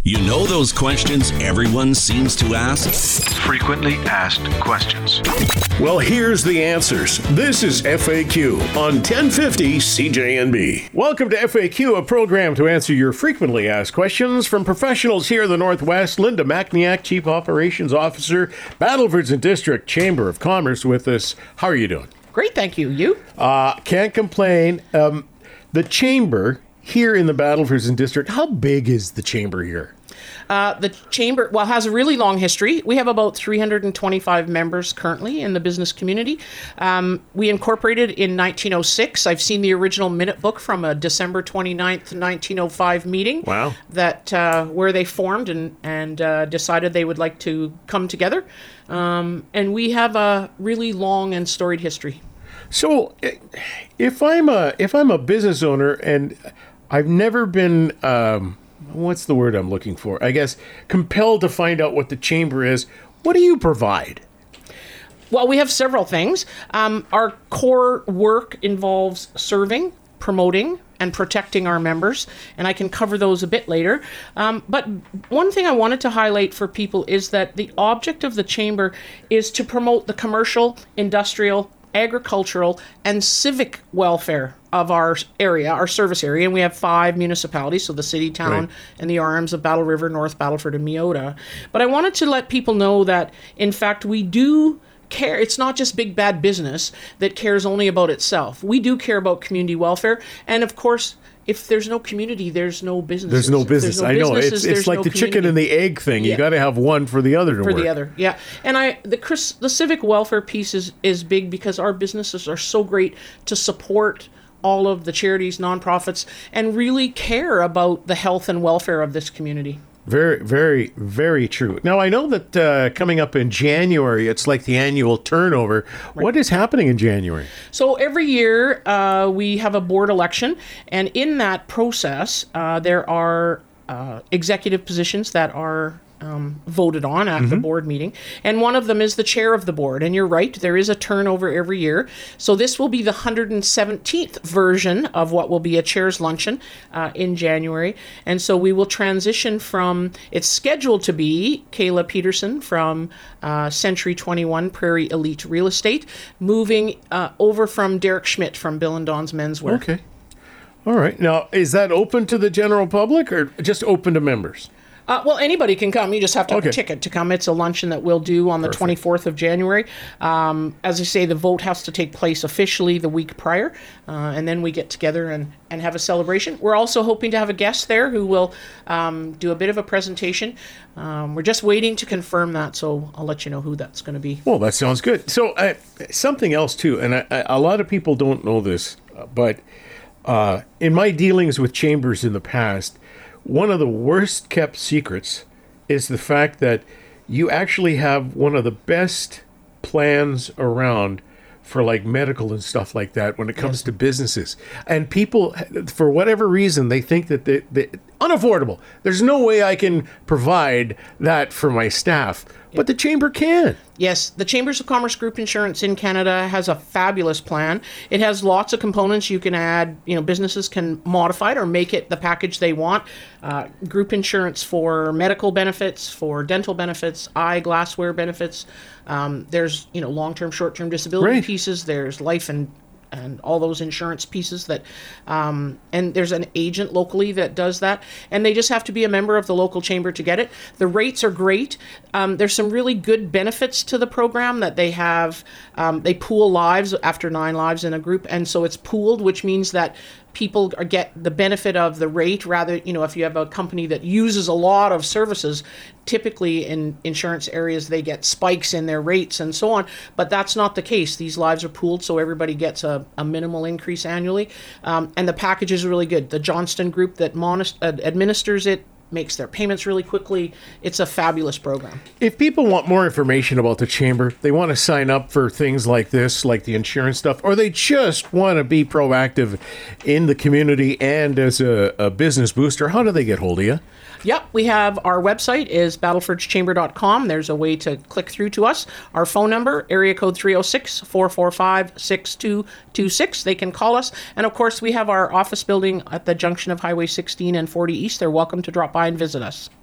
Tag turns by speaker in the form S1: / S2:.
S1: You know those questions everyone seems to ask?
S2: Frequently asked questions.
S3: Well, here's the answers. This is FAQ on 1050 CJNB. Welcome to FAQ, a program to answer your frequently asked questions from professionals here in the Northwest. Linda Macniak, Chief Operations Officer, Battleford's and District Chamber of Commerce with us. How are you doing?
S4: Great, thank you. You?
S3: Can't complain. The Chamber here in the Battleford's and District, how big is the Chamber here?
S4: The Chamber, has a really long history. We have about 325 members currently in the business community. We incorporated in 1906. I've seen the original minute book from a December 29th, 1905 meeting.
S3: Wow.
S4: That where they formed and decided they would like to come together. And we have a really long and storied history.
S3: So if I'm a business owner and I've never been... what's the word I'm looking for? I guess compelled to find out what the Chamber is. What do you provide?
S4: Well, we have several things. Our core work involves serving, promoting, and protecting our members, and I can cover those a bit later. But one thing I wanted to highlight for people is that the object of the Chamber is to promote the commercial, industrial, agricultural, and civic welfare of our area, our service area, and we have 5 municipalities, so the city, town,
S3: right,
S4: and the arms of Battle River, North Battleford, and Meota. But I wanted to let people know that, in fact, we do care. It's not just big bad business that cares only about itself. We do care about community welfare, and of course, if there's no community, there's no business.
S3: There's no business. I know. It's like the chicken and the egg thing. You got to have one for the other to work.
S4: For the other, yeah. And the civic welfare piece is big because our businesses are so great to support all of the charities, nonprofits, and really care about the health and welfare of this community.
S3: Very, very, very true. Now, I know that coming up in January, it's like the annual turnover. Right. What is happening in January?
S4: So every year we have a board election, and in that process, there are executive positions that are voted on at the board meeting, and one of them is the chair of the board. And you're right, there is a turnover every year. So this will be the 117th version of what will be a chair's luncheon in January. And so we will transition from, it's scheduled to be Kayla Peterson from Century 21 Prairie Elite Real Estate, moving over from Derek Schmidt from Bill and Don's Menswear.
S3: Okay. All right. Now, is that open to the general public or just open to members?
S4: Well, anybody can come. You just have to have a ticket to come. It's a luncheon that we'll do on the 24th of January. As I say, the vote has to take place officially the week prior, and then we get together and have a celebration. We're also hoping to have a guest there who will do a bit of a presentation. We're just waiting to confirm that, so I'll let you know who that's going to be.
S3: Well, that sounds good. So something else, too, and a lot of people don't know this, but in my dealings with chambers in the past, one of the worst kept secrets is the fact that you actually have one of the best plans around for like medical and stuff like that when it comes to businesses. And people, for whatever reason, they think that they're unaffordable. There's no way I can provide that for my staff. But the Chamber can.
S4: Yes, the Chambers of Commerce Group Insurance in Canada has a fabulous plan. It has lots of components you can add. Businesses can modify it or make it the package they want. Group insurance for medical benefits, for dental benefits, glassware benefits. There's long-term, short-term disability pieces. There's life and all those insurance pieces that, and there's an agent locally that does that, and they just have to be a member of the local chamber to get it. The rates are great. There's some really good benefits to the program that they have. They pool lives after 9 lives in a group, and so it's pooled, which means that people get the benefit of the rate rather, if you have a company that uses a lot of services, typically in insurance areas, they get spikes in their rates and so on, but that's not the case. These lives are pooled, so everybody gets a minimal increase annually, and the package is really good. The Johnston Group that administers it makes their payments really quickly. It's a fabulous program.
S3: If people want more information about the Chamber, they want to sign up for things like this, like the insurance stuff, or they just want to be proactive in the community and as a business booster, how do they get hold of you?
S4: Yep, we have our website is battlefords.chamber.com. There's a way to click through to us. Our phone number, area code 306-445-6226. They can call us. And of course, we have our office building at the junction of Highway 16 and 40 East. They're welcome to drop by and visit us.